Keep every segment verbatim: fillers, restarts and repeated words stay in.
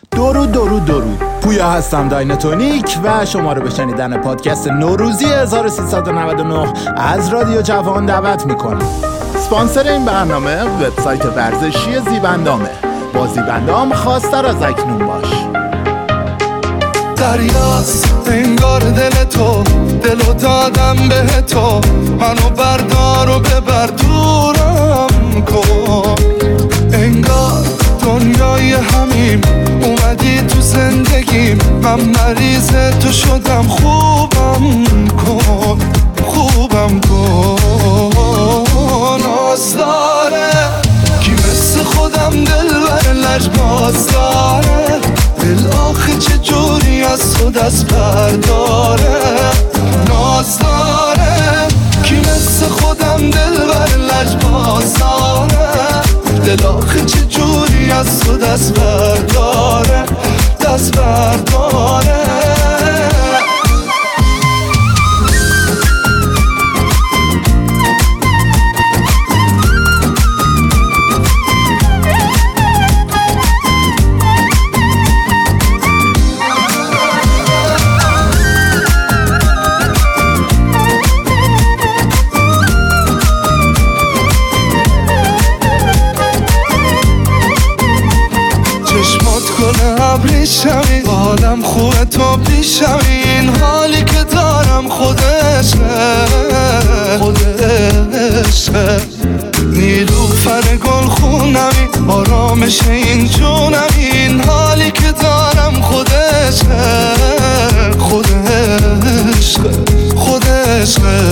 درود درود درود. پویا هستم دایناتونیک و شما رو به شنیدن پادکست نوروزی هزار و سیصد و نود و نه از رادیو جوان دعوت میکنم. اسپانسر این برنامه وبسایت ورزشی زیبندامه. با زیبندام خواستر از اکنون باش. دریاست انگار دل تو، دلو دادم به تو، منو بردار و ببر دورم کن. انگار دنیای همیم اومدی تو زندگیم، من مریض تو شدم، خوبم کن خوبم کن. ناز داره کی مثل خودم دلبر لجباز داره، دل آخه چجوری از تو دست برداره. ناز داره کی مثل خودم دلبر لجباز داره، دل آخه چجوری از تو دست برداره دست برداره. ابریشمی حالم خوبه تو پیشمی، این حالی که دارم خودشه خودشه. نیلوفر گل خونمی آرامش این جونم، این حالی که دارم خودشه خودشه خودشه.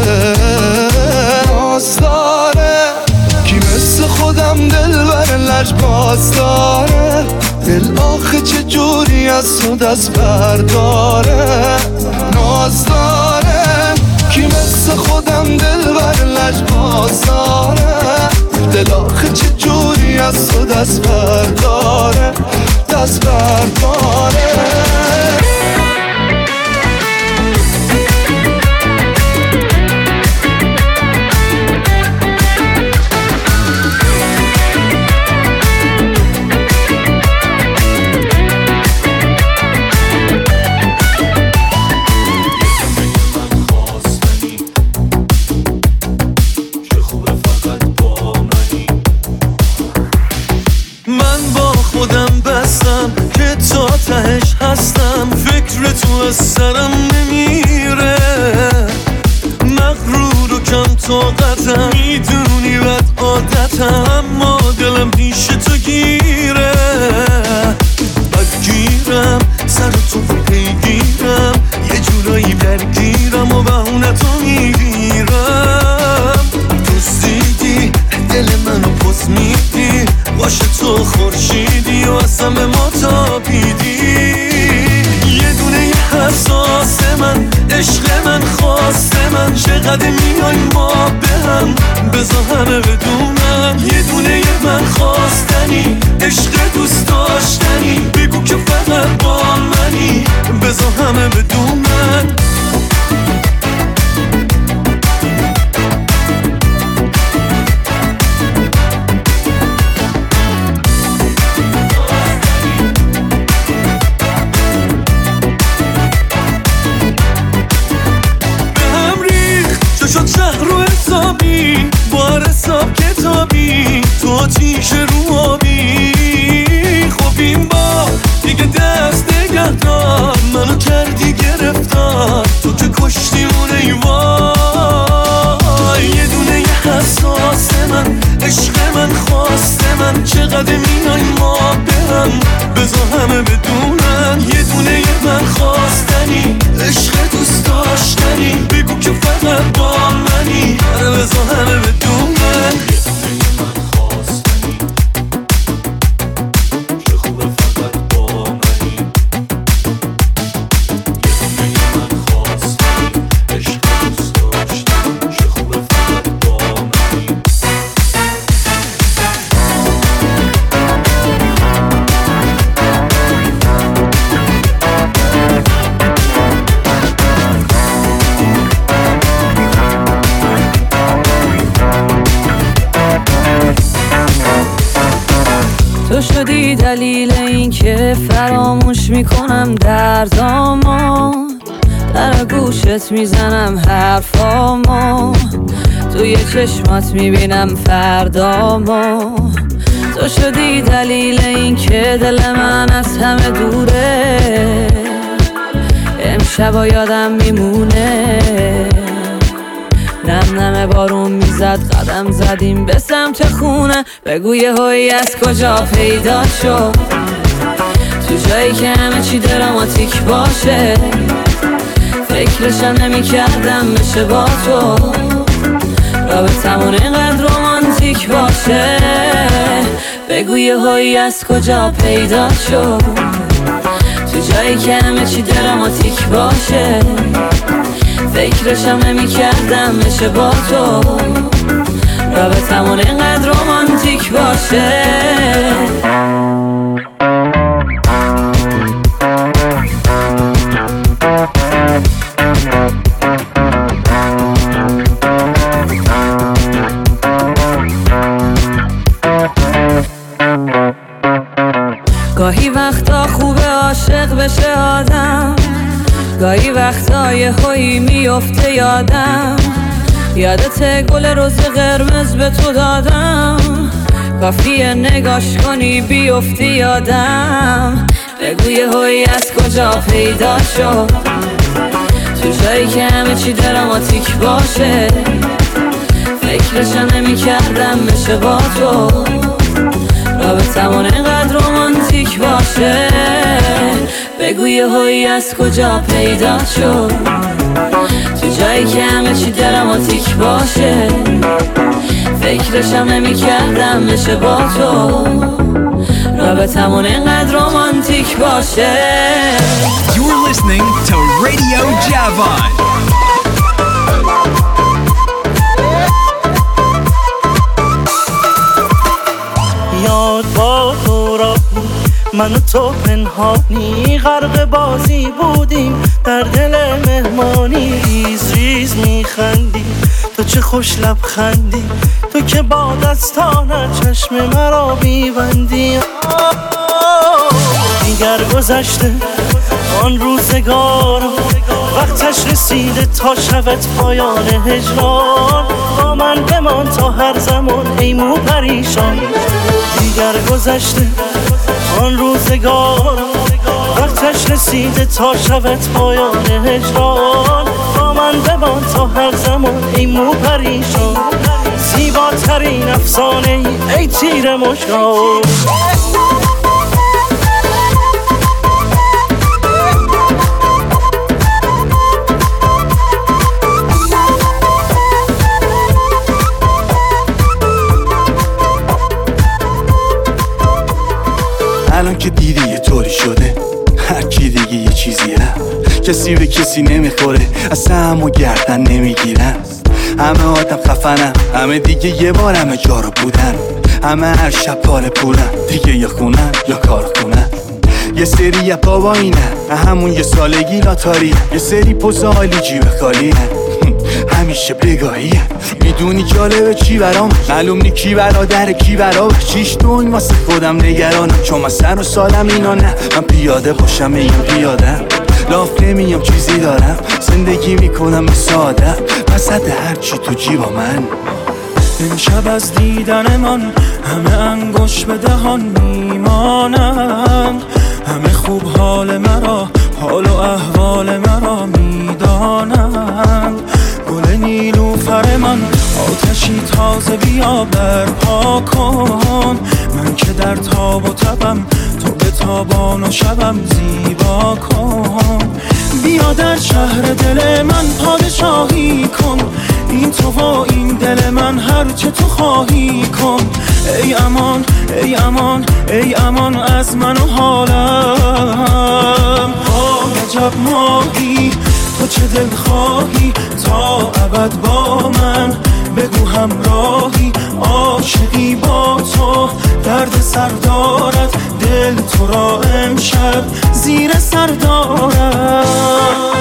ناز داره کی مثل خودم دلبر لجباز داره، دل آخه چجوری از تو دست برداره. ناز داره کی مثل خودم دلبر لجباز داره، دل آخه چجوری از تو دست برداره دست برداره. تهش هستم، فکر تو از سرم نمیره، مغرور و کم طاقتم، میدونی بد عادتم، اما دلم پیش تو گیره. بدگیرم سر تو پیگیرم، یه جورایی درگیرم و بهونه تو میگیرم. دوستیدی دل منو پس میدی، باشه تو خورشیدی و اصلا به ما تابیدی. یه دونه یه حساس من، عشق من، خواست من، چقدر میای ما به هم، بذار همه بدونن. یه دونه یه من خواستنی، عشق دوست داشتنی، بگو که فقط با منی، بذار همه بدونن. شد شهر رو حسابی، بار حساب کتابی، تو آتیش رو آبی. خب این با دیگه دست نگه دار، منو کردی گرفتار، تو که کشتی اون ایوان. یه دونه یه حساس من، عشق من، خواست من، چقدر میای ما به هم، بذار همه بدونن. یه دونه یه من خواستنی، عشق دوست داشتنی، بگو که فقط با منی، آره بذار همه بدونن. تو شدی دلیل این که فراموش میکنم دردامو، در گوشت میزنم حرفامو، توی چشمات میبینم فردامو. تو شدی دلیل این که دل من از همه دوره، امشبا یادم میمونه. نم نم بارون میزد، قدم زدیم به سمت خونه. بگو یه هایی از کجا پیدا شد، تو جایی که همه چی دراماتیک باشه. فکرشم نمی کردم بشه با تو، رابطمون اینقدر رومانتیک باشه. بگو یه هایی از کجا پیدا شد، تو جایی که همه چی دراماتیک باشه. فکرشم نمی کردم بشه با تو، رابطمون اینقدر رومانتیک باشه. گاهی وقتا خوبه عاشق بشه آدم، گاهی وقتا یه هایی میفته یادم. یادت گل روز قرمز به تو دادم، کافیه نگاش کنی بیفتی یادم. بگو یه هایی از کجا پیدا شد، تو جایی که همه چی دراماتیک باشه. فکرشم نمی کردم بشه با تو، رابطمون اینقدر رومانتیک باشه. بگو یه هایی از کجا پیدا شد، تو جایی که همه چی دراماتیک باشه. فکرشم نمی کردم بشه با تو، رابطمون اینقدر رومانتیک باشه. You're listening to Radio Javon. یاد با تو را من و تو پنهانی، غرق بازی بودیم در دل مهمانی. ریز ریز میخندی تو، چه خوش لبخندی تو که با دستانت چشم مرا میبندی. دیگر گذشته آن روزگار، وقتش رسیده تا شود پایان هجران. با من بمان تا هر زمان ای مو پریشان. دیگر گذشته آن روزگار، وقتش رسیده تا شود پایان هجران. با من بمان تا هر زمان ای مو پریشان. زیباترین افسانه ای, ای تیر مشکان. الان که دیدی یه طوری شده، هر کی دیگه یه چیزیه. کسی به کسی نمیخوره، اصلا همو گردن نمیگیرن. همه آدم خفنن، همه دیگه یه بار همه جا رو بودن. همه هر شب پاره پولن، دیگه یا خونن یا کار خونن. یه سری یه بابا اینن، همون یه سالگی لاتاری. یه سری پوز عالی جیب خالی همیشه بگاهیه. میدونی جالبه چی برام، معلوم نی کی برادر کی برام. چیش دون واسه خودم نگرانم، چون من سر و سالم اینا نه. من پیاده باشم میگم پیادم، لاف نمیام چیزی دارم. زندگی میکنم ساده، وسط هرچی تو جیبا من. امشب از دیدن من همه انگوش به دهان میمانند. همه خوب حال مرا، حال و احوال مرا میدانند. گل نیلوفر من آتشی تازه بیا برپا کن. من که در تاب و تبم، تو به تابان و شبم زیبا کن. بیا در شهر دل من پادشاهی کن. این تو و این دل من هر چه تو خواهی کن. ای امان ای امان ای امان از من و حالم. عجب ماهی تو چه دل خواهی تا ابد با من. بگو همراهی عاشقی با تو، درد سر دارد دل تو را امشب زیر سر دارد.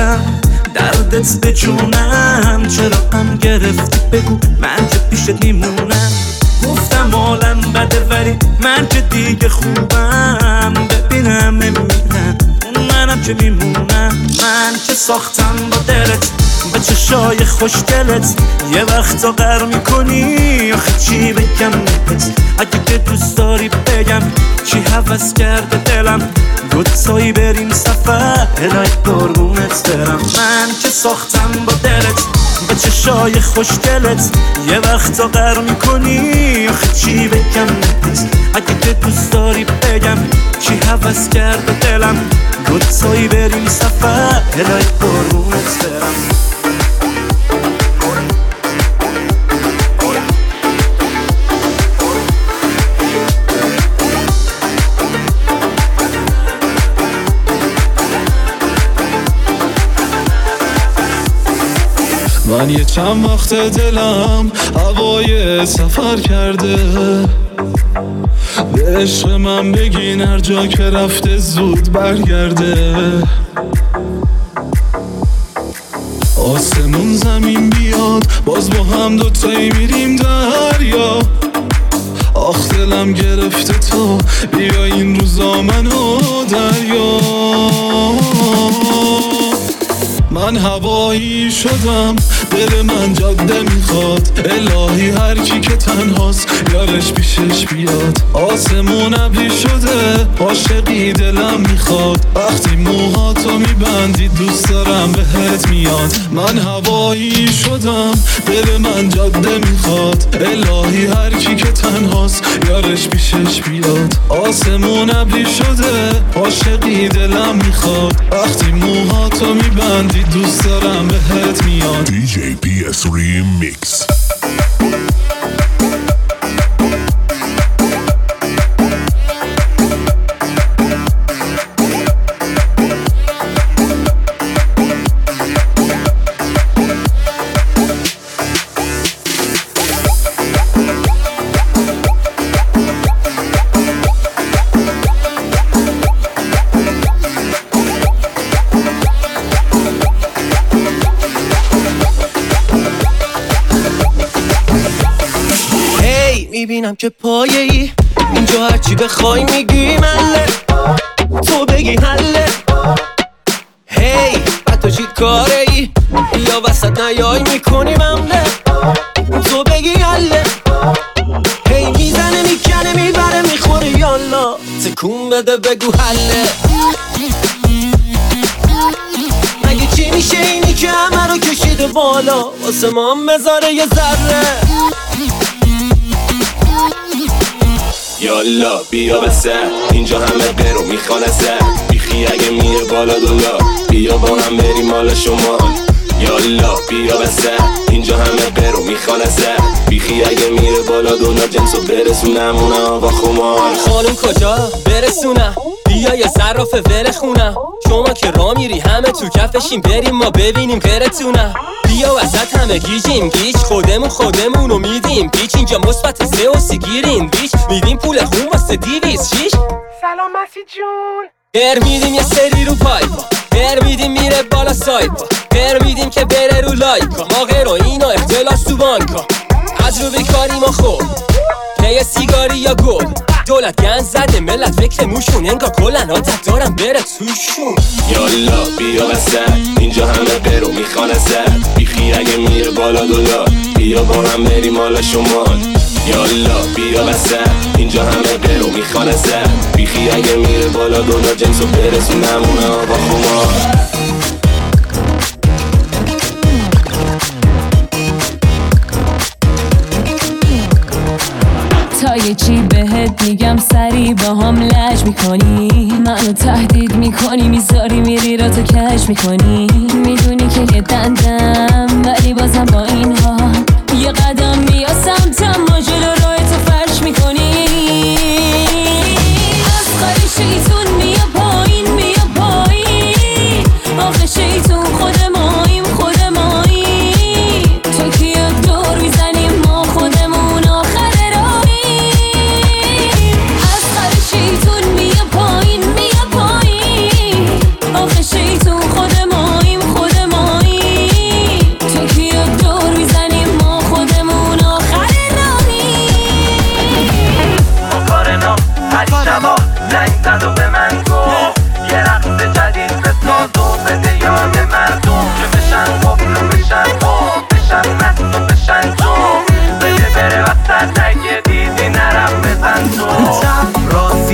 دلم دردت به جونم، چرا غم گرفتی بگو من که پیشت میمونم. گفتم عالم بده ولی من که دیگه خوبم، ببینم میمیرم اون منم که میمونم. من که ساختم با دلت با چشای خوشگلت، یه وقتا غر میکنی آخه چی بگم بهت. اگه که دوست داری بگم چی هوس کرده دلم، دوتایی بریم سفر الهی قربونت برم. من که ساختم با دلت با چشای خوشگلت، یه وقتا غر میکنی آخه چی بگم بهت. اگه که دوست داری بگم چی هوس کرده دلم، دوتایی بریم سفر الهی قربونت برم. من یه چند وقت دلم هوای سفر کرده، به عشق من بگین هر جا که رفته زود برگرده. آسمون زمین بیاد باز با هم دوتایی میریم دریا. آخ دلم گرفته تو بیا این روزا منو دریا. من هوایی شدم دل من جاده میخواد، الهی هر کی که تنهاست یارش پیشش بیاد. آسمون ابری شده عاشقی دلم میخواد، وقتی موهاتو میبندی دوست دارم بهت میاد. من هوایی شدم دل من جاده میخواد، الهی هر کی که تنهاست یارش پیشش بیاد. آسمون ابری شده عاشقی دلم میخواد، وقتی موهاتو میبندی دوست دارم بهت میاد. دی جی پی اس Remix. میبینم که پایه ای اینجا هرچی بخوای میگی مله، تو بگی حله. هی حتی چی کاره ای یا وسط نیای میکنی ممله، تو بگی حله. هی میزنه میکنه میبره میخوره یالا، تکون بده بگو حله. مگه چی میشه اینی که همه رو کشیده بالا، واسه ما هم بذاره یه ذره. یالا بیا بسه اینجا همه برو میخوان ازت، بیخی اگه میره بالا دلار بیا با هم بریم مال شما. یالا بیا بسه اینجا همه برو میخوان ازت، بیخی اگه میره بالا دلار جنسو برسونم اونا آقا خمار. خانم کجا برسونم بیا یه صراف ول خونم، شما که را میری همه تو کفشیم بریم ما ببینیم غیرتونم. بیا وسط همه گیجیم گیج خودمون خودمونو میدیم پیچ، اینجا مثبت سه و سی گیریم بیچ، میدیم پول خون واسه دیویز شیش. سلام مسی جون. هر میدیم یه سری رو پایپا، هر میدیم میره بالا سایپا، هر میدیم که بره رو لایکا. ما غیر و اینا اختلاس تو بانکا، از رو بیکاری ما خوب پی سیگاری یا گل. دولت گن زده ملت فکر موشون انگا کلن عادت دارم بره توشون. یالا بیا وسط اینجا همه برو میخوان ازت، بیخی اگه میره بالا دلار بیا با هم بریم مال شمال. یالا بیا وسط اینجا همه برو میخوان ازت، بیخی اگه میره بالا دلار جنسو برسونم اونا با خمار. تا یه چی بهت میگم سری با هم لج میکنی، منو تهدید میکنی میذاری میری را تو کش میکنی. میدونی که یه دندم ولی بازم با اینها یه قدم بیا سمتم و جلو راه تو فرش میکنی. از خواهی شیطون میا پایین میا پایین، آخه شیطون خود ماییم خود ماییم، تو که یک دور میزنیم ما خودمون آخر راهیم. از خواهی شیطون میا پایین میا پایین، آخه شیطون خود ماییم خود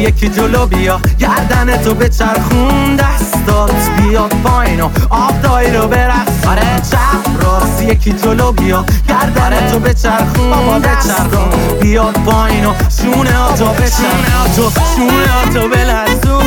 یکی جلو بیا گردن تو به چرخون دستات بیاد پایین و آب دایی رو برقص آره چپ راست یکی جلو بیا گردن تو به چرخون دستات بیاد پایین و شونه ها تو به چرخون شونه ها تو بلرزون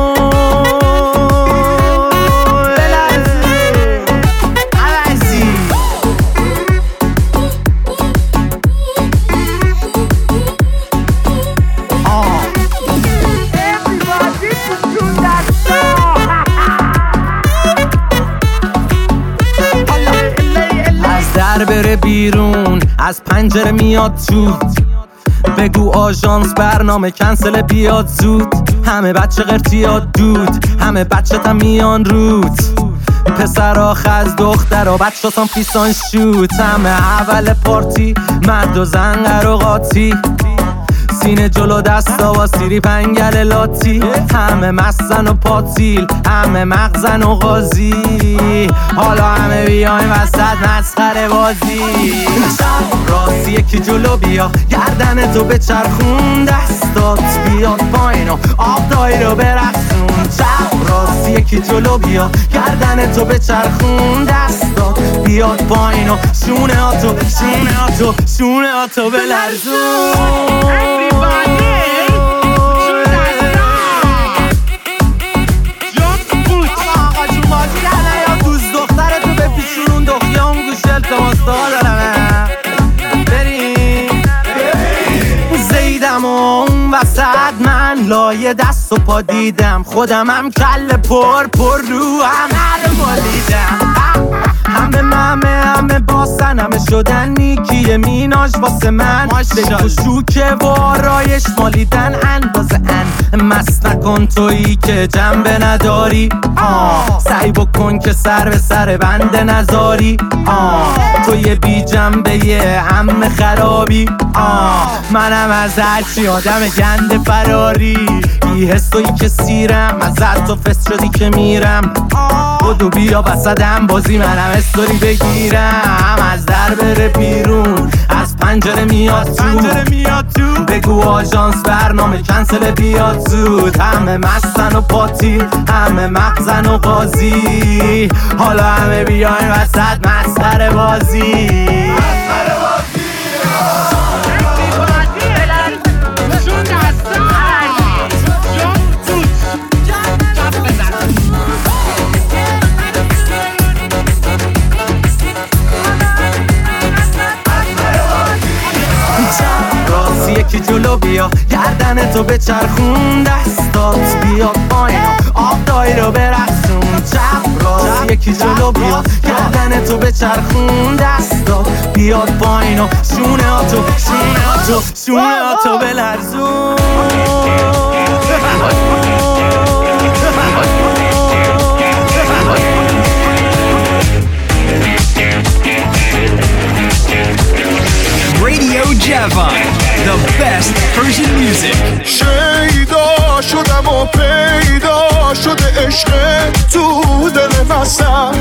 بره بیرون از پنجره میاد تو بگو آژانس برنامه کنسل بیاد زود همه بچه قرتیاد دود همه بچه تا میان رود پسرا خز دخترا بچه سان پیسان شوت همه اول پارتی مرد و زن قرو قاطی سینه جلو دستا و سیری پنگل لاتی همه مستن و پاتیل همه مغزن و غازی حالا همه بیایم وسط مسخره بازی چپ راست یکی جلو بیا گردن تو به چرخون دستات بیاد پایین و آب دایی رو برقصون چپ راست یکی جلو بیا گردن تو به چرخون دستات بیاد پایین و شونه ها تو شونه ها تو شونه ها تو بلرزون زیدم و اون وسط من لایه دست و پا دیدم خودم هم کل پر پر رو هم هر مالیدم همه ممه همه باسن همه شدن نیکیه میناش واسه من بگو شوکه و آرایش مالیدن اندازه ان مست نکن تویی که جنبه نداری آه سعی بکن که سر به سر بنده نزاری آه توی بی جنبه یه هم خرابی آه منم از هرچی آدم گنده فراری بی حسوی که سیرم از تو فست شدی که میرم بودو بیا بسدم بازی منم استوری بگیرم از در بره بیرون از پنجره میاد تو پنجره میاد تو بگو آژانس برنامه کنسل بیاد زود همه مستن و پاتی همه مغزن و قاضی حالا همه بیاین وسط مسخره بازی مسخره بازی یکی جلو بیا گردن تو به چرخون دستات بیاد پایین آب دایی رو برقصون چپ راست یکی جلو بیا گردن تو به چرخون دستات بیاد پایین و شونه ها تو شونه ها تو شونه ها تو بلرزون Radio Javon, the best Persian music. شیدا شدم و پیدا شده عشق تو دل مسم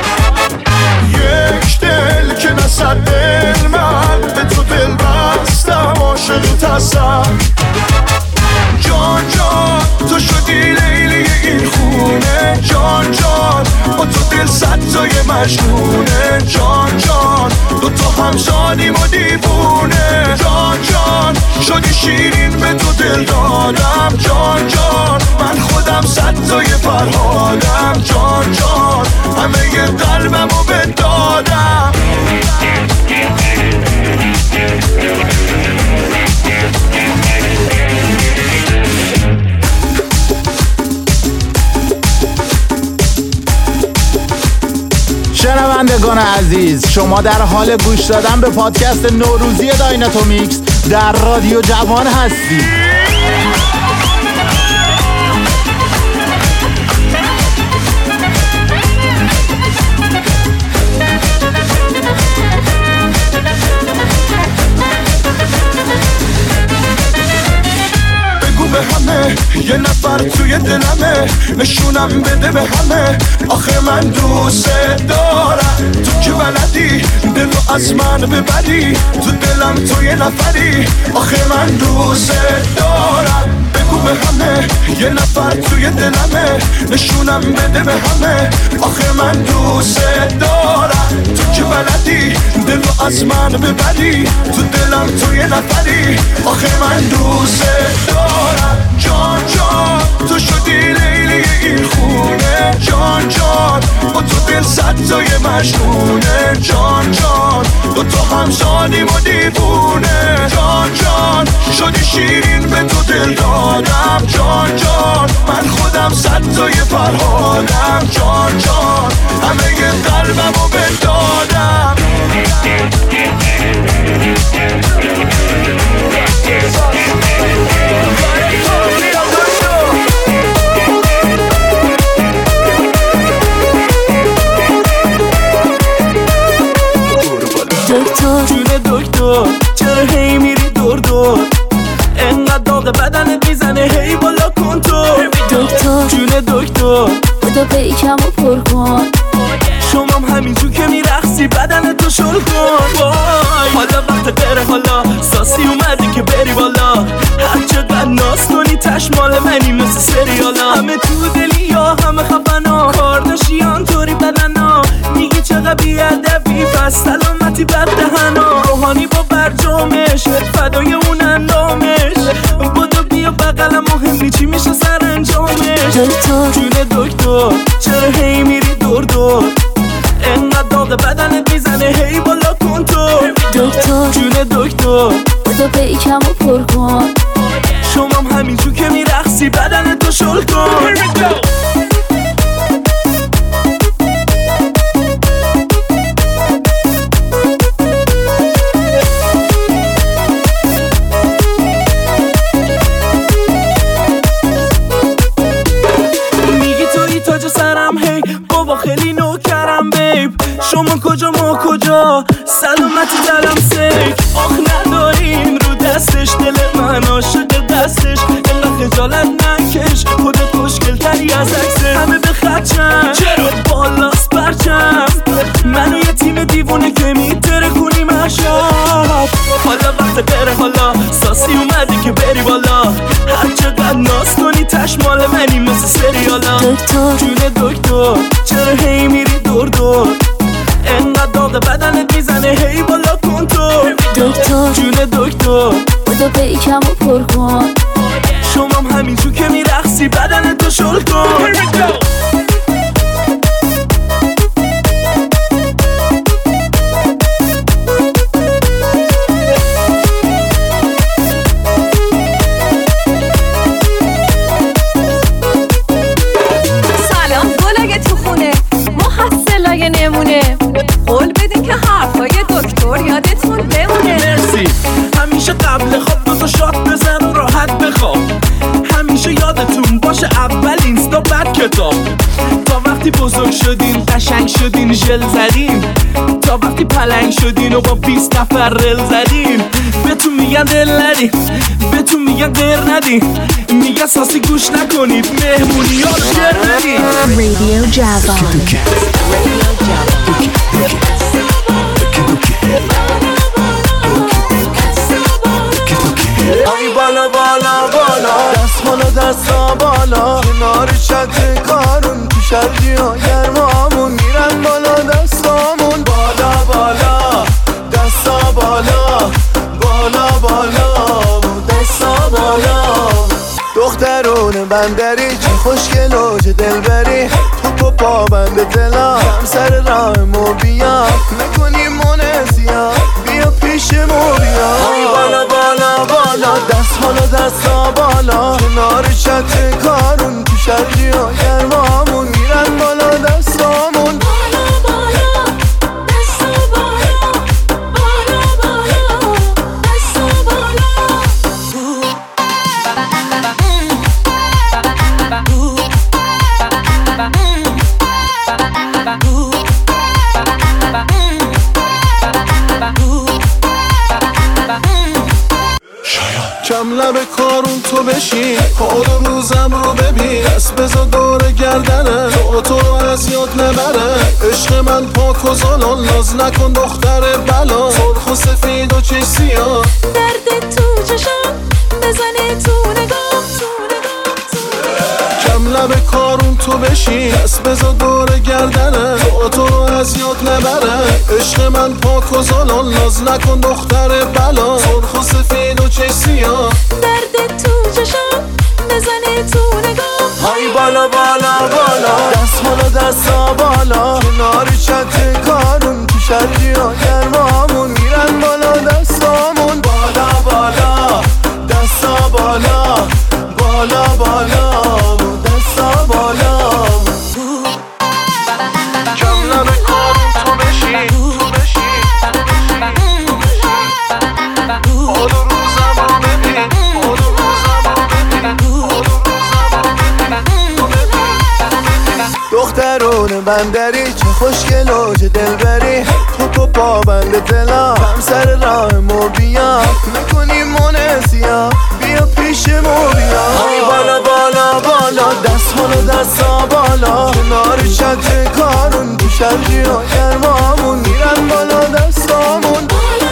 یک دل که نصد دل من به تو دل بستم عاشق تسم جان جان تو شدی لیلی این خونه جان جان با تو دل صد تای مجنونه جان جان دو تا همزانیم و دیوونه جان جان شدی شیرین به تو دل دادم جان جان من خودم صد تای فرهادم جان جان همه ی قلبم رو به دادم شنوندگان عزیز شما در حال گوش دادن به پادکست نوروزی دایناتومیکس در رادیو جوان هستید. به همه یه نفر توی دلمه نشونم بده به همه آخه من دوست دارم تو که بلدی دلو از من ببری تو دلم تو یه نفری آخه من دوست دارم بگو به همه یه نفر توی دلمه، نشونم بده به همه. آخه من دوست دارم، تو که بلدی دلو از من ببری، تو دلم توی نفری. آخه من دوست دارم جان جان، تو شدی لیلی این خونه. جان جان با تو دل صد تای مجنونه. جان جان با تو هم شادیم و دیوونه. جان جان شدی شیرین به تو دل دادم. جان جان من خودم صد تای فرهادم. جان جان همه ی قلبم رو بدادم. دکتر جون دکتر چرا هی میری دور دور؟ انقدر داغ بدنت میزنه هی بالا کن تو. دکتر جون دکتر بودو پیکم و پر کن. شمام همینجور که میرقصی بدن تو شل کن. وای حالا وقت غیره، حالا ساسی اومدی که بری بالا. هر چقدر ناز کنی تش مال منی مثل سریالا. همه تو دلی یا همه خفنا، کارداشیان طوری بدنا. میگی چقدر بیادبی پس سلامتی بد دهنا. روحانی با برجامش فدای اون اندامش. بودو بیا بقلم مهمی چی میشه سر انجامش. دکتر جون دکتر چرا هی میری دور دور؟ انقدر داغ بدنت میزنه هی بالا کن تو. دکتر جون دکتر بودو پیکم و پر کن. شمام همینجور که میرقصی بدن تو شل کن. میگی توی تاج سرم هی بابا خیلی نوکرم بیب. شما کجا ما کجا سلامتی دلم سیک. آخ نداریم رو دستش دل من عاشق دستش. انقدر خجالت نکش خودت مشکل تری از عکسه. همه به خدشن چرا بالاست برچم. منو یه تیم دیوونه که میتره کنیم اشاب. حالا وقت غیره، حالا ساسی اومدی که بری بالا. هر چقدر ناز کنی تش مال منی مثل سریالا. دکتر جون دکتر چرا هی میری دور دور؟ انقدر داغ بدنت میزنه هی بالا کن تو. دکتر جون دکتر بودو پیکم و پر کن. شمام همینجور که میرقصی بدن تو شل کن. سلام گلای تو خونه، محصلای نمونه. قول بدین که حرفای دکتر یادتون بمونه. مرسی. همیشه قبل خواب دو تا شات بزن و راحت بخواب. همیشه یادتون باشه اول اینستا بعد کتاب. تا وقتی بزرگ شدین قشنگ شدین ژل زدین. تا وقتی پلنگ شدین و با بیست نفر رل زدین. بهتون میگن دل ندین، بهتون میگن غیر ندین. میگن ساسی گوش نکنید مهمونی ها رو جر ندین. رادیو جوان. ای بالا بالا بالا دست بالا دستا بالا. کنار چت کارون تو شرجی ها گرمامون. میرن بالا دستامون. بالا بالا دستا بالا. بالا بالا دستا بالا. دخترون بندری چه خوشگل و چه دلبری. تو پا بند دلا کم سر راهمو بیا. نکنی مونسیا بیا پیشمو بیا. بالا بالا بالا دست بالا دستا بالا. کنار چت کارون تو شرجی ها گرمامون. میرن بالا دستامون. بالا بالا دستا بالا. بالا بالا دستا بالا. کم لب کارون تو بشین. حال و روزم رو ببین. دست بزا دور گردنه تو تو رو از یاد نبره. عشق من پاک و زالان ناز نکن دختر بلا. سرخ و سفید و چش سیاه درد تو چشم بزنه تو نگاه. تو نگاه تو لب کارون تو بشین، دست بذار دور گردنه تو تو رو از یاد نبره. عشق من پاک و زالان، ناز نکن دختر بلا، سرخ و سفید و چه سیاه، درد تو چشم بزنه تو نگاه. های بالا بالا بالا، دست بالا دستا بالا، کناری چت کارون تو شرجی ها گرمامون میرن بالا دستامون. بالا بالا دستا بالا، بالا بالا دستا بالا. جمع لب کارون تو بشی، تو بشی حال و روزم رو ببین، حال و روزم رو ببین، حال و روزم رو ببین. دخترون بندری چه خوشگل و چه دلبری، تو تو پا بند دلا هم سر راه مو بیا، میکنیم مونسیا بیا پیش مو بیا. های بالا بالا بالا، دست بالا دستا بالا، کنار چت کارون تو شرجی ها گرمامون میرن بالا دستامون.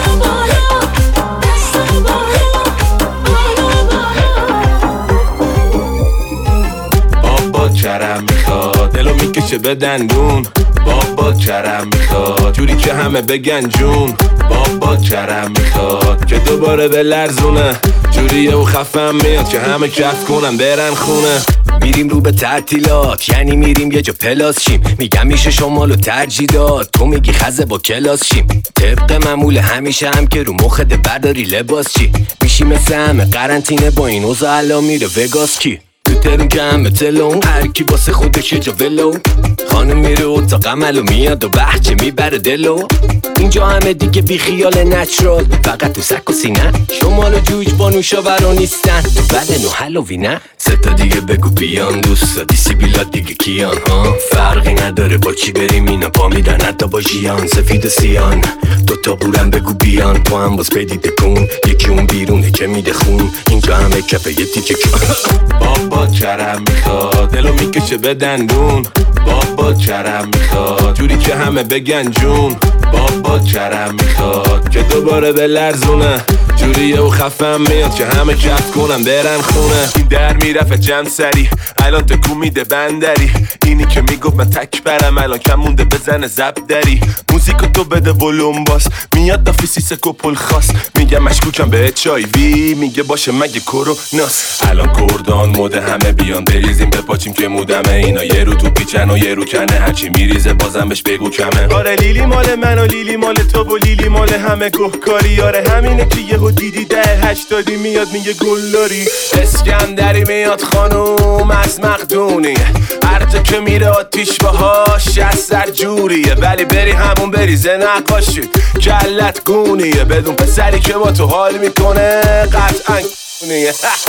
بابا کرم میخواد دلو میکشه به دندون، بابا کرم میخواد جوری که همه بگن جون، بابا کرم میخواد که دوباره به لرزونه، جوریه و خفم میاد که همه کف کنن برن خونه. میریم رو به تعطیلات، یعنی میریم یه جا پلاس شیم، میگم میشه شمالو ترجیح داد، تو میگی خزه با کلاس شیم. طبق معمول همیشه هم که رو مخت برداری لباس چی، میشی مثل همه قرنطینه با این اوضاع الان میره وگاس کی، تو ترون که همه تلون هر کی واسه خودش یه جا ولو، خانم میره اتاق عملو میاد و بحچه میبره دلو. اینجا همه دیگه بی خیال نچرال، فقط تو سک و سینه، شمال و جوج با نوشابرا نیستن، تو بدن و حلوی نه. سه تا دیگه بگو بیان دوستا، دیسی بیلاد دیگه کیان ها، فرقی نداره با چی بریم اینا پا میدن حتی با جیان، سفید و سیان دوتا بورن بگو بیان، تو هم باز پیدیده کن یکی اون بیرونه که میده خون، اینجا همه کپه یه تیکه کن. بابا کرم میخواد دلو میکشه به دندون، بابا کرم میخواد جوری که همه بگن جون، بابا کرم میخواد که دوباره به لرزونه، جوریه و خفم میاد که همه کف کنن برن خونه. این در میرفت جمع سری الان تکون میده بندری، اینی که میگفت من تک برم الان کم مونده بزنه زب دری. موزیکو تو بده ولوم باس، میاد دافی سیسک و پل خاص، میگم مشکوکم به اچ آی وی، میگه باشه مگه کروناس. الان کردان مده همه بیان بریزیم به پاچیم که مودمه، اینا یه رو تو پیچن و یه رو کنه، هرچی میریزه بازم بهش بگو کمه. آره لیلی مال من و لیلی مال تو و لیلی مال همه گهکاری، آره همینه که یهو دیدی ده هشتادی میاد میگه گلداری. اسکندری میاد خانوم از مقدونی، هر جا که میره آتیش باهاش از سر جوریه، ولی بری همون بریزه نقاشی کلت گونیه، بدون پسری که با تو حال میکنه قطعا گونیه.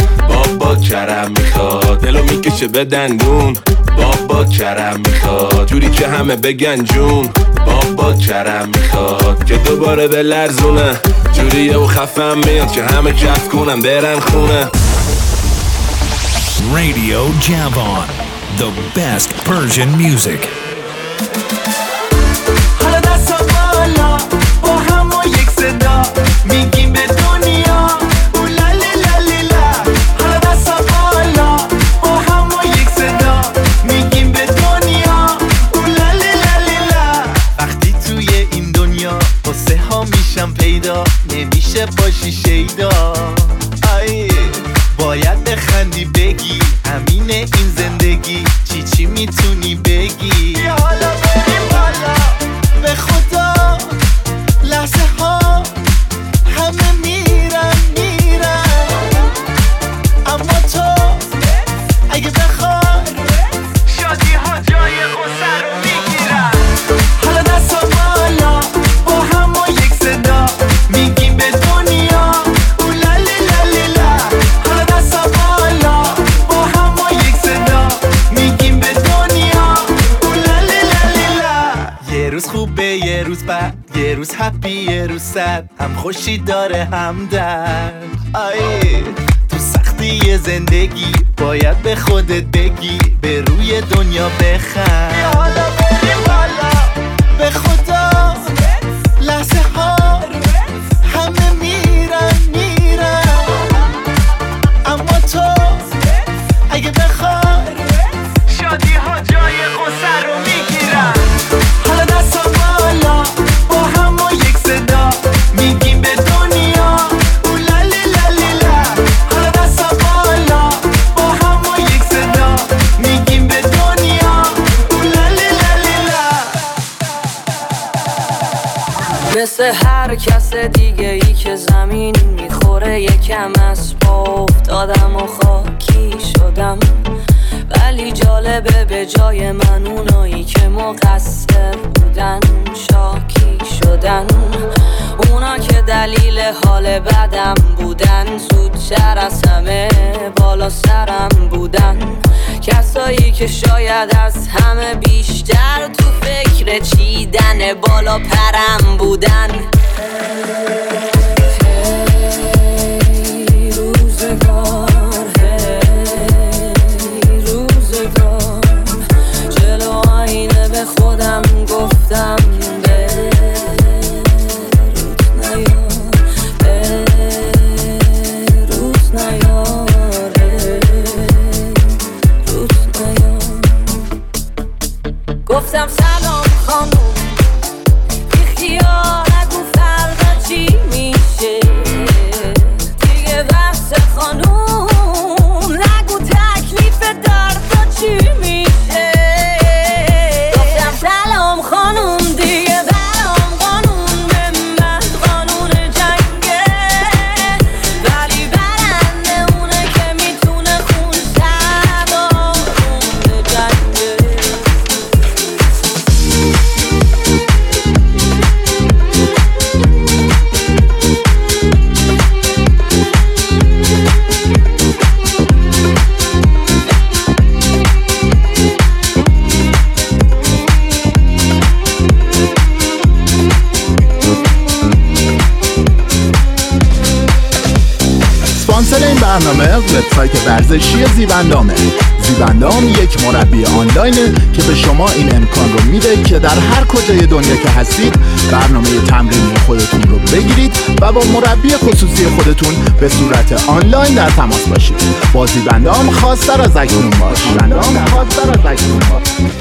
بابا کرم میخواد دلو میکشه به دندون، بابا کرم میخواد جوری که همه بگن جون، بابا کرم میخواد که دوباره به لرزونه، جوریه و خفم میاد که همه کف کنن برن خونه. Radio Javon, the best Persian music. حالا دستا بالا با هم و یک صدا، میگیم به دنیا اولا لیلا لیلا. حالا دستا بالا با هم و یک صدا، میگیم به دنیا اولا لیلا لیلا. وقتی توی این دنیا قصه ها میشم پیدا، نمیشه باشی شیدا، باید بخندی بگی همینه این زندگی، چی چی میتونی بگی. بیا حالا بریم بالا به خدا، لحظه ها همه میرن میرن، اما تو اگه بخوای شادی ها جای غصه رو میگیرن. حالا دستا بالا با هم و یک صدا، میگیم به دنیا اولا لیلا لیلا. حالا دستا بالا با هم و یک صدا، میگیم به دنیا اولا لیلا لیلا. یه روز خوبه یه روز بد، یه روز هپی یه روز سد، هم خوشی داره هم درد. آی تو سختی زندگی باید به خودت بگی، به روی دنیا بخند. بیا حالا بریم بالا به خدا، لحظه ها همه میرن میرن، اما تو اگه بخوای مثل هر کس دیگه ای که زمین میخوره یکم از پا افتادم و خاکی شدم، ولی جالبه به جای من اونایی که مقصر بودن شاکی شدن. اونا که دلیل حال بدم بودن زودتر از همه بالا سرم بودن. کسایی که شاید از همه بیشتر تو فکر چیدن بالا پرم بودن. هی روزگار، هی روزگار، جلو آینه به خودم گفتم گفتم سلام خانوم، بیخیال نگو فردا چی میشه دیگه بحث خانوم، نگو تکلیف دردا چی میشه. گفتم سلام خانوم دیگه برام قانون به من قانون جنگه، ولی برنده اونه که میتونه خون سوارون جنگه. اسپانسر این برنامه وبسایت ورزشی زیبندامه. زیبندام یک مربی آنلاینه که به شما این امکان رو میده که در هر کجای دنیا که هستید برنامه تمرینی خودتون رو بگیرید و با مربی خصوصی خودتون به صورت آنلاین در تماس باشید. با زیبندام خواستر از اکنون باش. زیبندام خواستر از اکنون باش.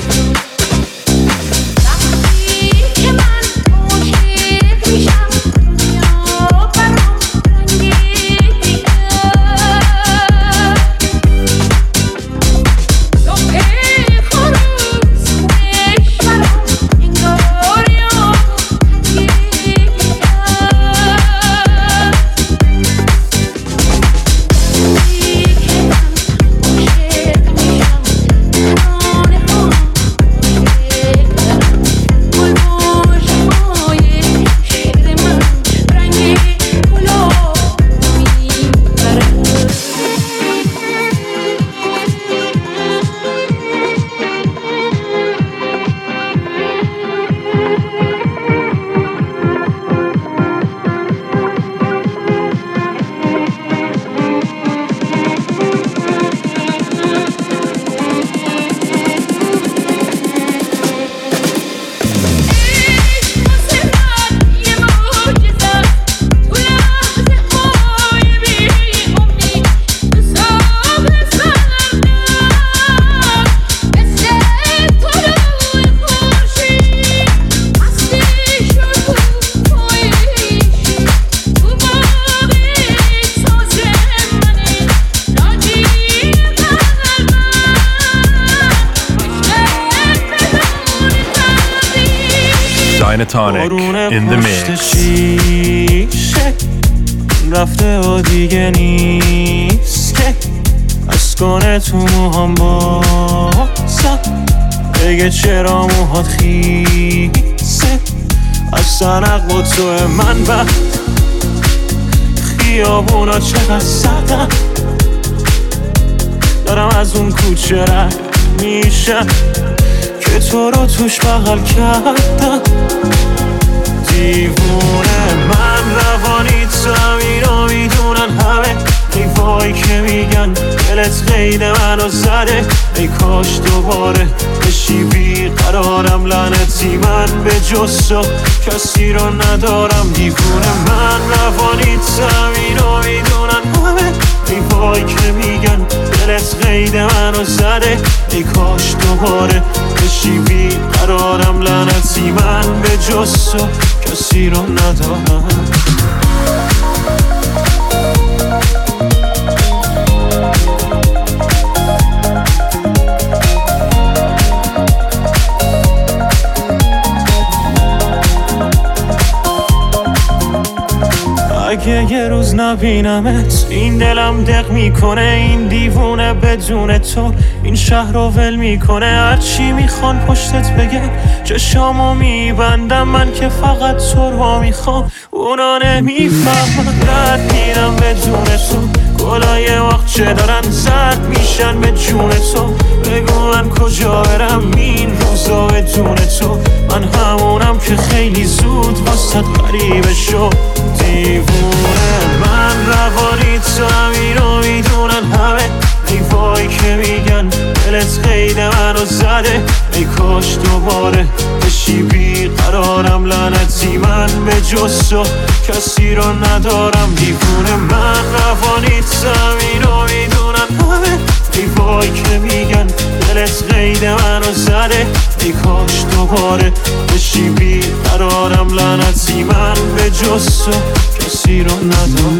Dynatonic in the mix. رفته و دیگه نیست که از کنه تو موهام باسم، بگه چرا موهات خیسه از سنق با تو من بد، خیابونا چقدر سردم، دارم از اون کوچه رد میشم که تو رو توش بغل کردم. دیوونه من روانی زمینو میدونن همه، ای وای که میگن دلت قید منو زده، ای کاش دوباره بشی بیقرارم، لعنتی من به جز تو کسی رو ندارم. دیوونه من روانی زمینو میدونن همه، ای وای که میگن دلت قید منو زده، ای کاش دوباره بشی بیقرارم، لعنتی من به جز تو کسی رو ندارم. اگه یه روز نبینمت این دلم دق میکنه، این دیوونه بدون تو این شهر رو ول میکنه. هرچی میخوان پشتت بگن چشامو میبندم، من که فقط تو رو میخوام اونا نمیفهمن. رد میرم بدون تو، گلای وقت چه دارن زد میشن به جون تو. بگو من کجا برم این روزا بدون تو، من همونم که خیلی زود واسه غریبه شد. دیوونه من روانی تو همینو میدونن همه، ای وای که میگن دلت قید منو زده. ای کاش دوباره بشی بیقرارم، لعنتی من به جز تو کسی رو ندارم. دیوونه من روانی تو همینو میدونن همه، ای وای که میگن دلت قید منو زده. ای کاش دوباره بشی بیقرارم، لعنتی من به جز تو کسی رو ندارم.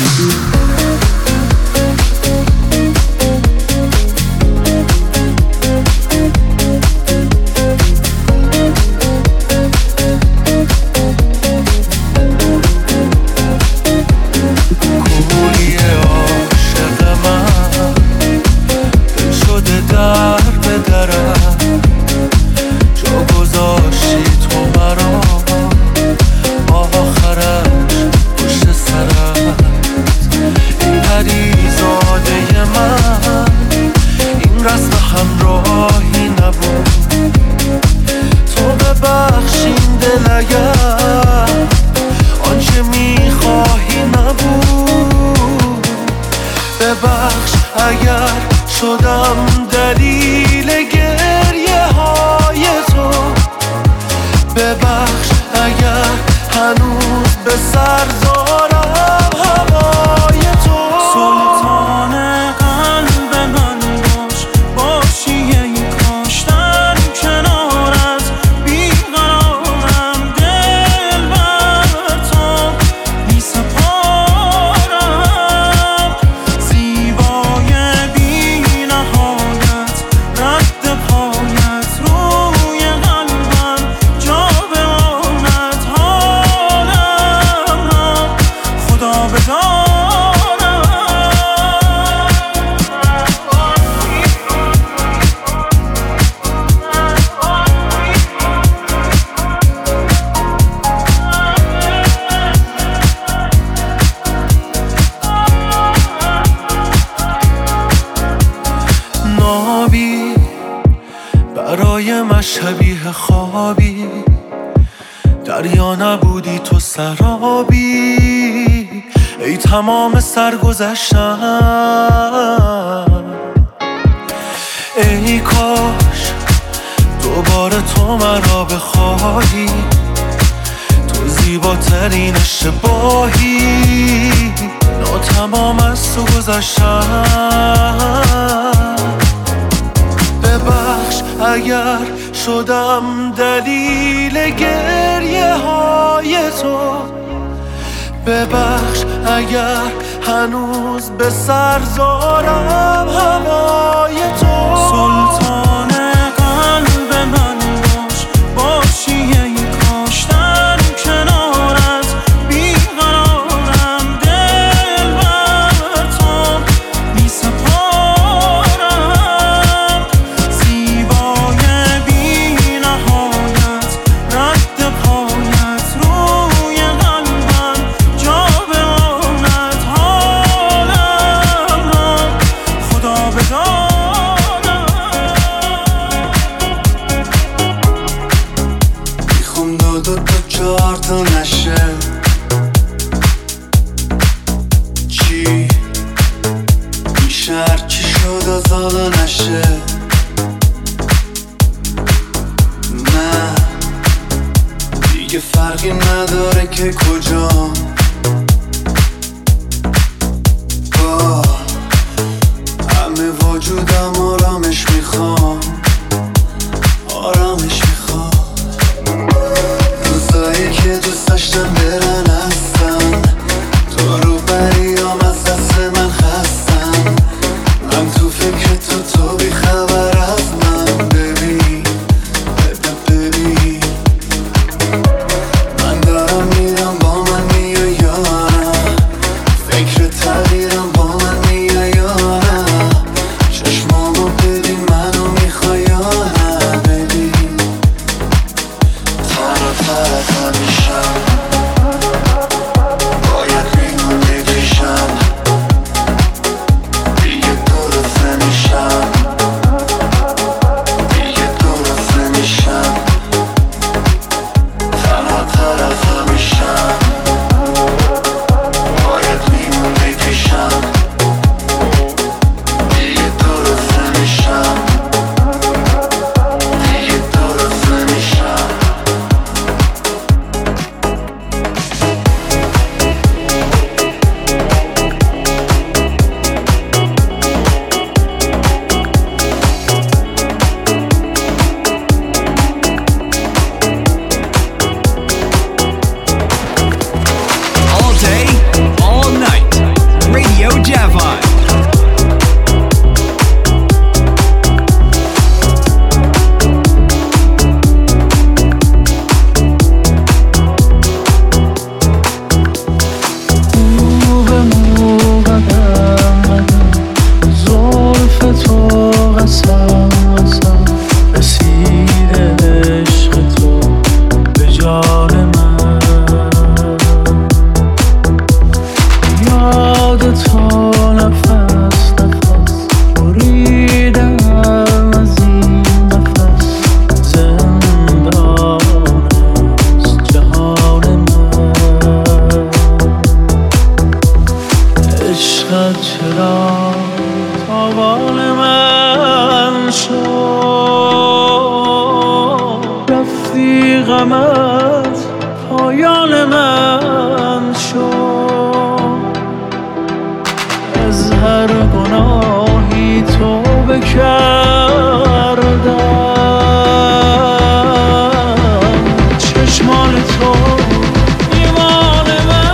برای من شبیه خوابی، دریا نبودی تو سرابی. ای تمام سرگذشتم، ای کاش دوباره تو مرا بخواهی. تو زیباترین اشتباهی، ناتمام از تو گذشتم. ببخش اگر شدم دلیل گریه های تو، ببخش اگر هنوز به سر زارم هوای تو. سلطان قلب من باش، باشی ای کاش در کنارت بیقرارم. دل بر تو می سپارم، زیبای بی نهایت رد پایت روی قلبم جا بماند. حالم را خدا بدانم، میخوام دو دو تا چهار تا نشه. چی میشه هرچی شد از حالا نشه. نه دیگه فرقی نداره که کجام، با همه وجودم آرامش میخوام، آرامش میخوام. روزایی که دوست داشتم برن هستن، تو رو بریام از دست من خستم. من تو فکر تو، تو بی خبر از من. ببین ببین من دارم میرم، با من میای یا نه. احوال من شد، رفتی غمت پایان من شد. از هر گناهی توبه کردم، چشمان تو ایمان من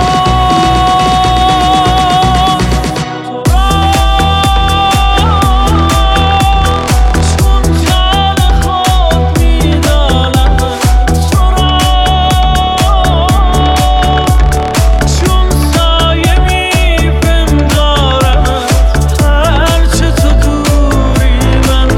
شد. تو را چون خال خود می‌دانم، تو را چون سایه می‌پندارم، هرچه تو دوری من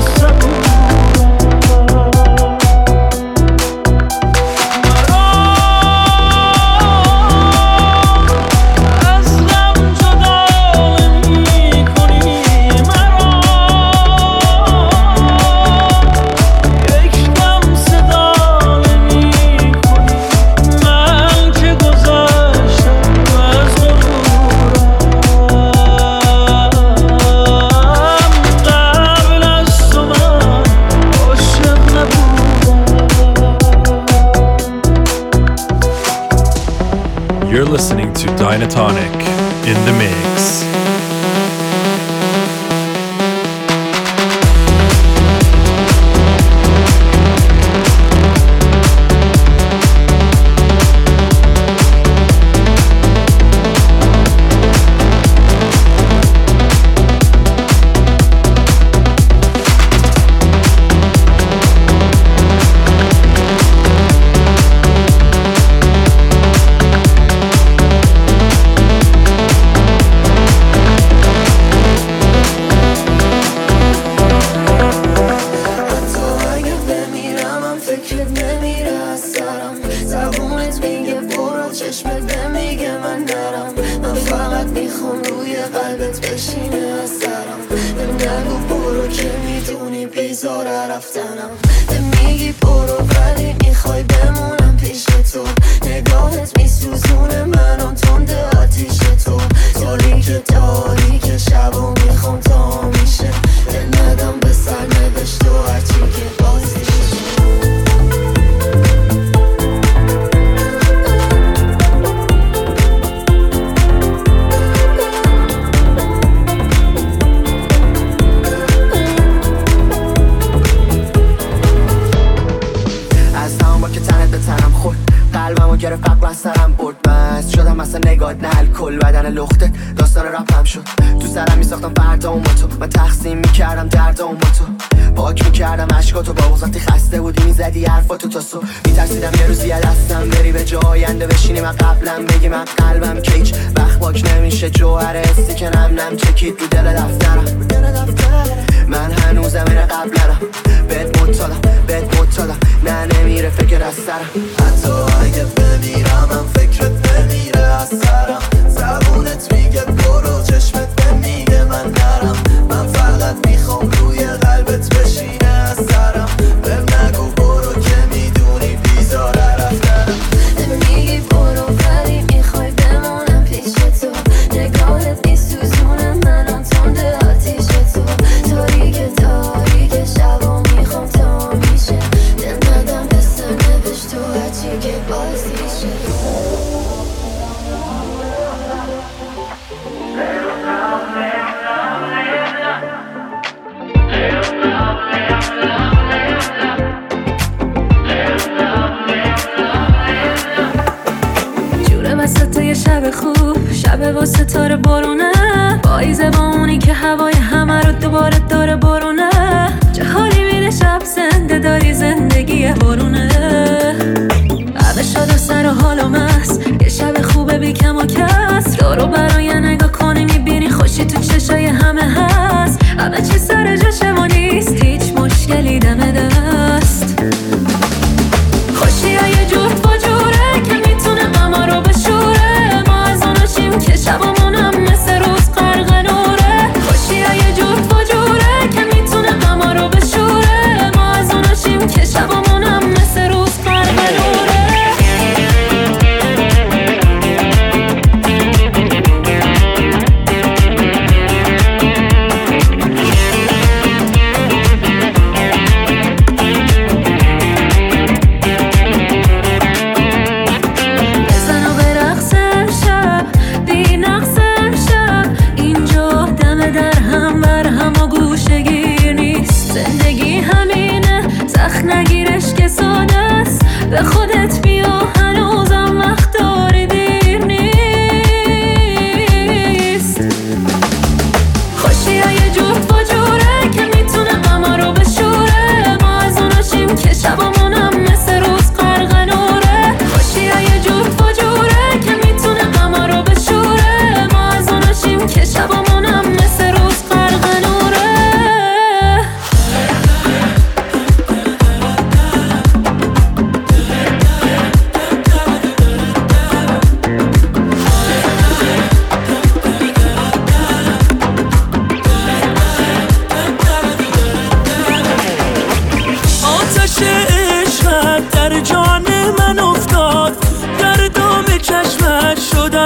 You're listening to Dynatonic in the mix.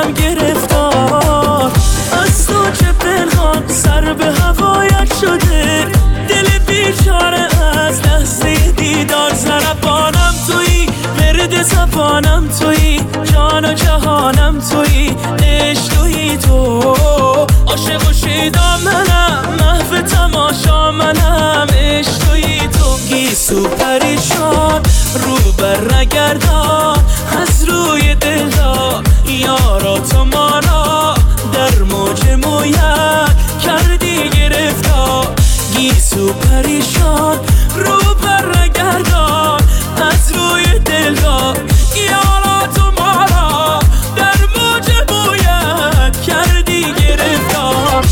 دلم گرفتار، از تو چه پنهان سر به هوایت شده، دل بیچاره از لحظه دیدار، سرپانم تویی، ورد زبانم تویی، جان و جهانم تویی، عشق تویی تو، عاشق و شیدا منم، محو تماشا منم، عشق تویی تو، گیسو پریشان رو بر نگردان، از روی دلدار یارا تو ما را در موج مویت کردی گرفتار، گیسو پریشان رو بر نگردان، از روی دلدار یارا تو ما را در موج مویت کردی گرفتار.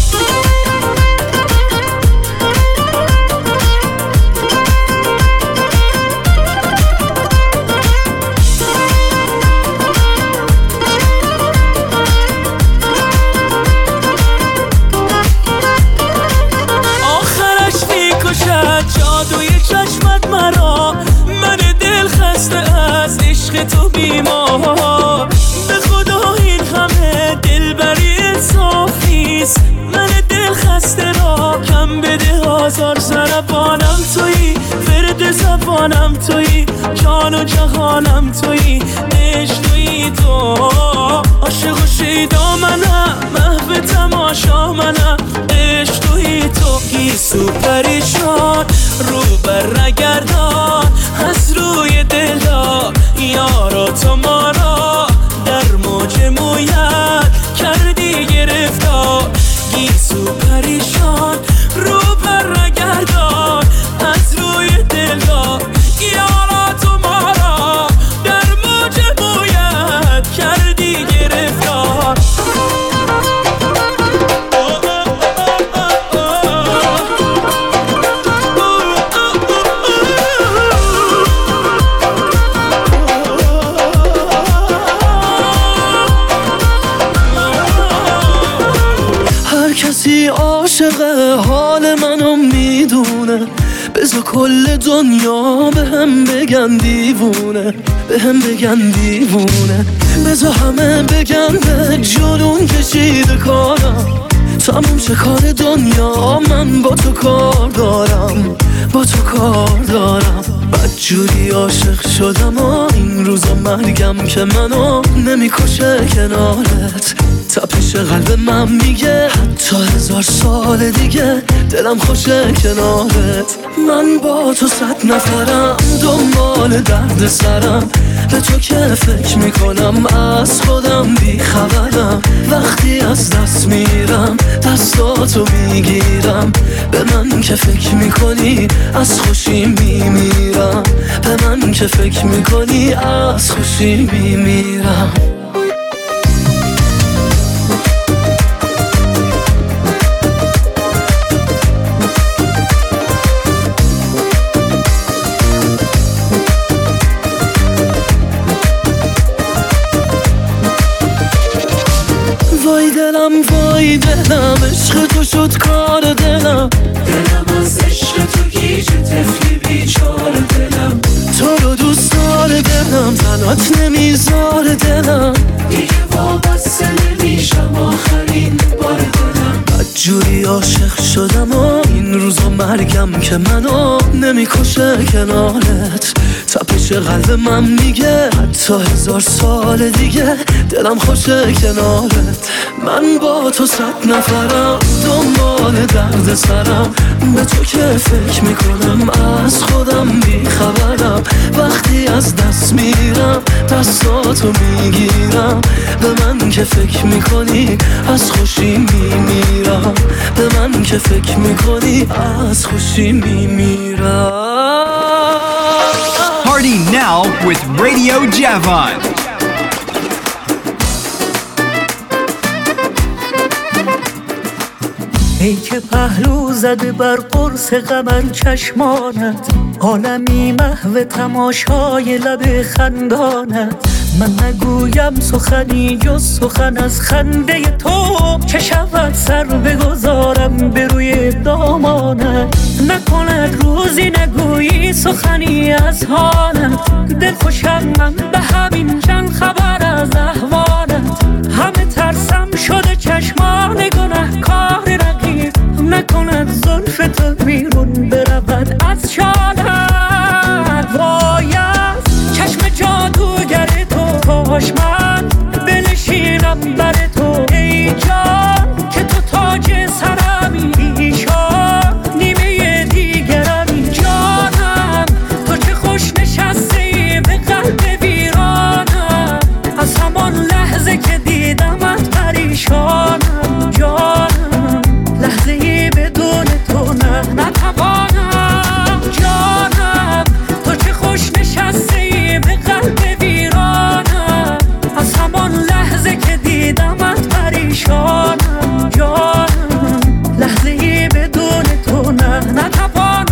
جادوی چشمت مرا، من دل خسته از عشق تو بیمار، به خدا این همه دلبری انصاف نیست، من دل خسته را کم بده آزار، سرپانم تویی، ورد زبانم تویی، جان و جهانم تویی، عشق تویی تو، عاشق و شیدا منم، محو تماشا منم، عشق تویی تو، گیسو پریشان رو بر نگردان، از روی دلدار یارا تو ما را در موج مویت کردی گرفتار، گیسو پریشان رو بر نگردان، از روی دلدار یارا تو ما را در موج مویت کردی گرفتار. کسی عاشق حال منو میدونه، بذار کل دنیا به هم بگن دیوونه، به هم بگن دیوونه، بذار همه بگن به جنون کشیده کارم، تموم شه کار دنیا، من با تو کار دارم، با تو کار دارم، بدجوری عاشق شدم و این روزا مرگم که منو نمیکشه کنارت، تپش قلب من میگه حتی هزار سال دیگه دلم خوشه کنارت، من با تو صد نفرم دنبال درد سرم، به تو که فکر میکنم از خودم بیخبرم، وقتی از دست میرم دستاتو میگیرم، به من که فکر میکنی از خوشی میمیرم، به من که فکر میکنی از خوشی میمیرم. وای دلم وای دلم، عشق تو شد کار دلم، دلم از عشق تو گیج طفلی بیچاره دلم، تو رو دوست داره دلم، تنات نمیذار دلم، دیگه وابسته نمیشم آخرین بار دلم، بدجوری عاشق شدم و این روزا مرگم که منو نمیکشه کنارت، تپش قلب من میگه حتی هزار سال دیگه دلم خوشه کنارت، من با تو صد نفرم دنبال درد سرم، به تو که فکر میکنم از خودم بیخبرم، وقتی از دست میرم دستاتو میگیرم، به من که فکر میکنی از خوشی میمیرم، به من که فکر میکنی از خوشی میمیرم. Party now with Radio Javon. ای که پهلو زده بر قرص قمر چشمانت، عالمی محو تماشای لب خندانت، من نگویم سخنی جز سخن از خنده تو، چه شود سر بگذارم به روی دامانت، نکند روزی نگویی سخنی از حالت، دل خوشم من به همین چند خبر از احوالت، همه شده چشمان گناه کار رقیب نکند زلف تو بیرون برود از چالت. وای از چشم جادوگر تو کاش من بنشینم بر تو ای جان که تو تاج سرمی ایشان نیمه دیگرمی. جانم تو چه خوش نشستی به قلب ویرانم از همان لحظه که دیدمت پریشانم. جانم لحظه ای بدون تو نه نتوانم. جانم تو چه خوش نشستی به قلب ویرانم از همان لحظه که دیدمت پریشانم. جانم لحظه ای بدون تو نه نتوانم.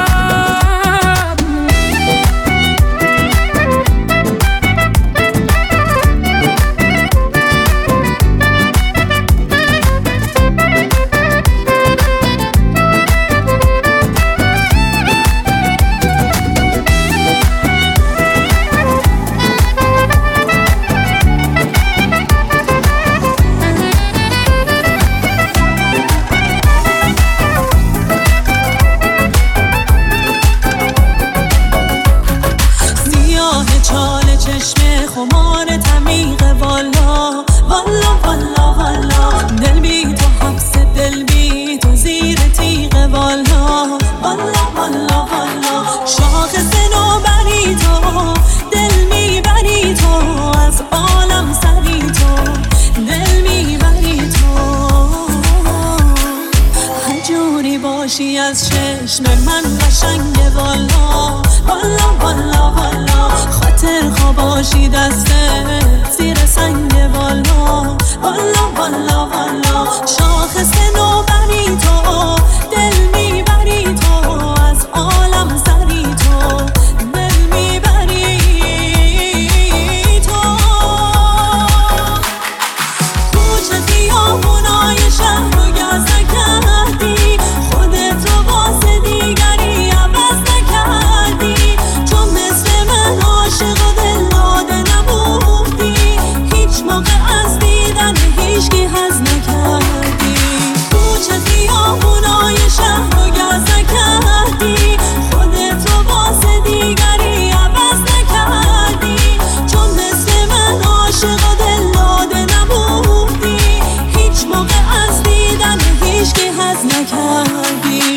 از چشم من قشنگه والا والا والا والا خاطر خواباشی دسته زیر سنگ والا والا والا والا شاخص نوبری تو دل میبری تو از عالم سری تو دل میبری تو کوچه خیابونای شهر رو گزه کردی خودت رو واسه دیگری عوض نکردی چون مثل من عاشق و دل داده نبودی هیچ موقع از دیدن هیچکی حظ نکردی کوچه خیابونای شهر رو گزه کردی خودت رو واسه دیگری عوض نکردی چون مثل من عاشق و دل داده نبودی هیچ موقع از دیدن هیچکی حظ نکردی.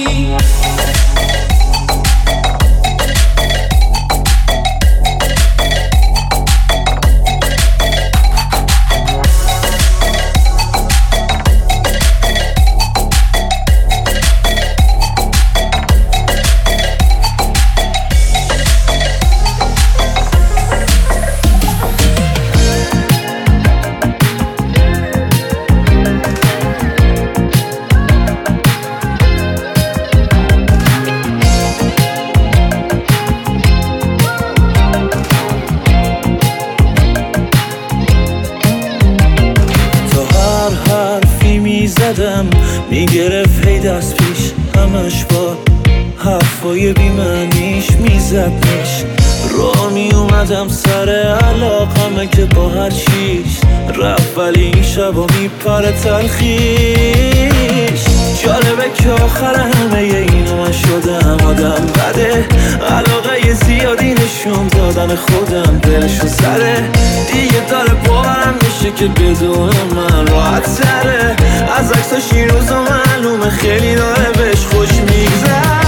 میگرفت هی دست پیش همش با حرفای بیمعنیش میزدنش را میومدم سر علاقمه که با هر چیش رفت ولی این شبا میپره تلخیش. جالبه که آخر همه اینو من شدم آدم بده علاقه زیادی نشون دادن خودم دلشو زده دیگه داره باورم میشه که بدون من راحت تره از عکساش این روزا معلومه خیلی داره بهش خوش میگذره.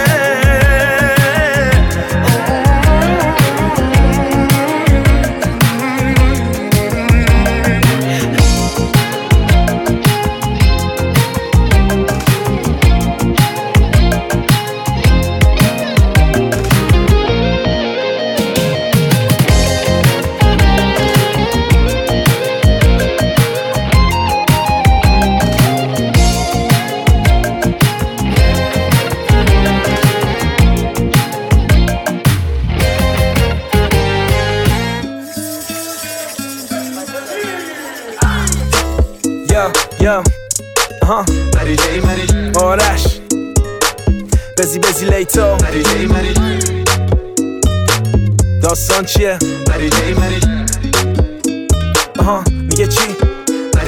Yo, uh-huh Mary J, Mary J آرش بزی بزی لیتو Mary J, Mary J داستان چیه؟ Mary J, Mary J آها میگه چی؟ Mary